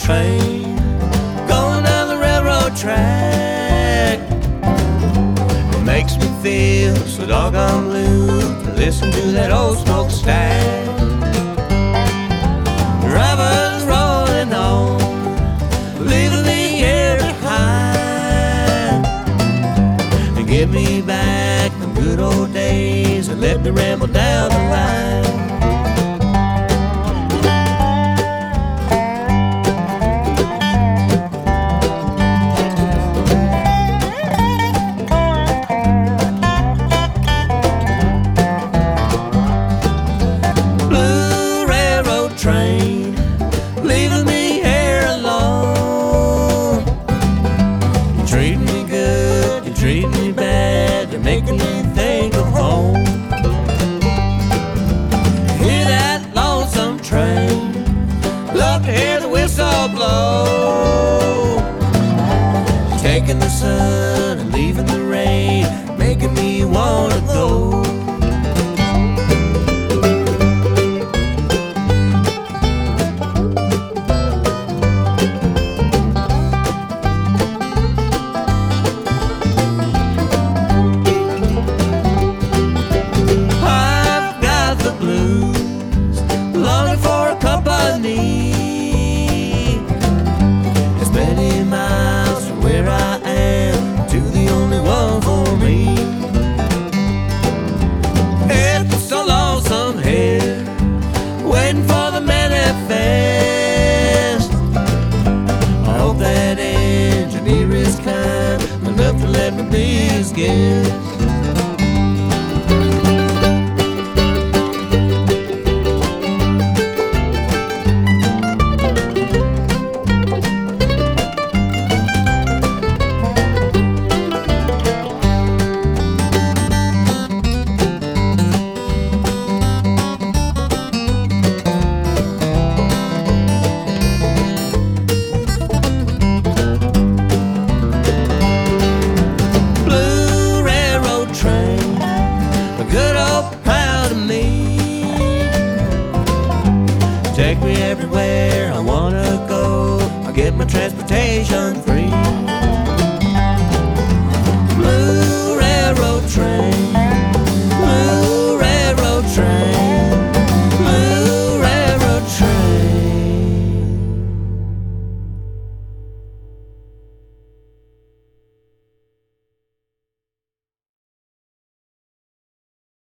train going down the railroad track. It makes me feel so doggone blue to listen to that old smokestack. Drivers rolling on, leaving me here behind. And give me back the good old days and let me ramble down the line. Train, leaving me here alone. You're treating me good, you're treating me bad, you're making me think of home. Hear that lonesome train, love to hear the whistle blow. Taking the sun and leaving the rain, making me wanna go. Longing for a company. It's many miles from where I am to the only one for me. It's so lonesome here, waiting for the manifest. I hope that engineer is kind enough to let me be his guest. Good old proud of me. Take me everywhere I wanna go. I'll get my transportation free.